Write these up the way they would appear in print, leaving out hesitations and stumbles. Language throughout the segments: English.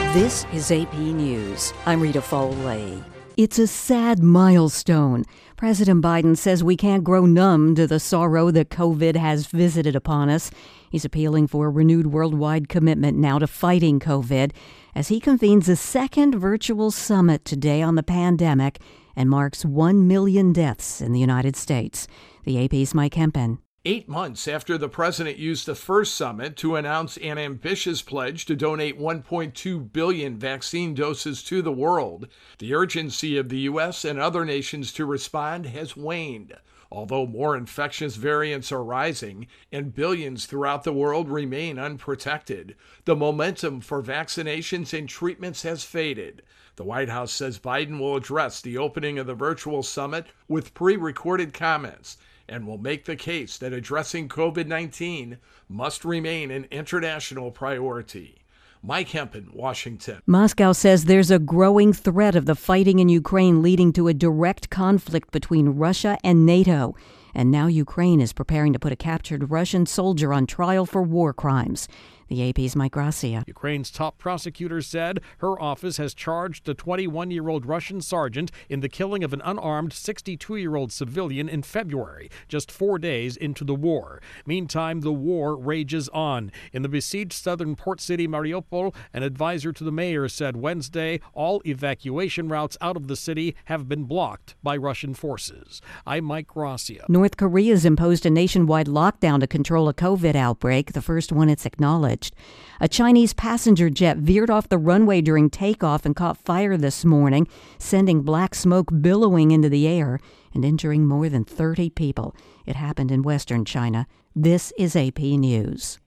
This is AP News. I'm Rita Foley. It's a sad milestone. President Biden says we can't grow numb to the sorrow that COVID has visited upon us. He's appealing for a renewed worldwide commitment now to fighting COVID as he convenes a second virtual summit today on the pandemic and marks 1 million deaths in the United States. The AP's Mike Hempen. 8 months after the president used the first summit to announce an ambitious pledge to donate 1.2 billion vaccine doses to the world, the urgency of the U.S. and other nations to respond has waned. Although more infectious variants are rising and billions throughout the world remain unprotected, the momentum for vaccinations and treatments has faded. The White House says Biden will address the opening of the virtual summit with pre-recorded comments and will make the case that addressing COVID-19 must remain an international priority. Mike Hempen, Washington. Moscow says there's a growing threat of the fighting in Ukraine leading to a direct conflict between Russia and NATO. And now Ukraine is preparing to put a captured Russian soldier on trial for war crimes. The AP's Mike Gracia. Ukraine's top prosecutor said her office has charged a 21-year-old Russian sergeant in the killing of an unarmed 62-year-old civilian in February, just 4 days into the war. Meantime, the war rages on. In the besieged southern port city Mariupol, an advisor to the mayor said Wednesday all evacuation routes out of the city have been blocked by Russian forces. I'm Mike Gracia. North Korea's imposed a nationwide lockdown to control a COVID outbreak, the first one it's acknowledged. A Chinese passenger jet veered off the runway during takeoff and caught fire this morning, sending black smoke billowing into the air and injuring more than 30 people. It happened in western China. This is AP News.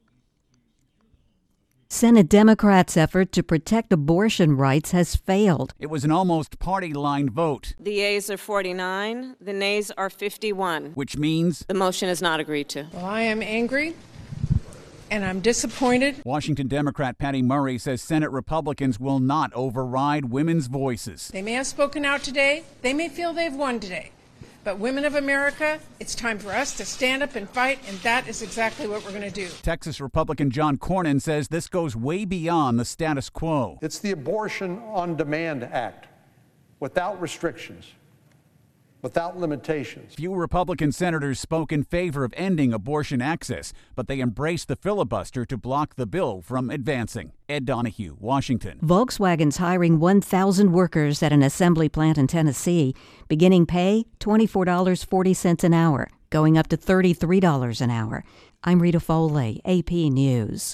Senate Democrats' effort to protect abortion rights has failed. It was an almost party-line vote. The yeas are 49, the nays are 51. Which means the motion is not agreed to. Well, I am angry. And I'm disappointed. Washington Democrat Patty Murray says Senate Republicans will not override women's voices. They may have spoken out today. They may feel they've won today. But women of America, it's time for us to stand up and fight, and that is exactly what we're going to do. Texas Republican John Cornyn says this goes way beyond the status quo. It's the Abortion on Demand Act, without restrictions, without limitations. Few Republican senators spoke in favor of ending abortion access, but they embraced the filibuster to block the bill from advancing. Ed Donahue, Washington. Volkswagen's hiring 1,000 workers at an assembly plant in Tennessee. Beginning pay, $24.40 an hour, going up to $33 an hour. I'm Rita Foley, AP News.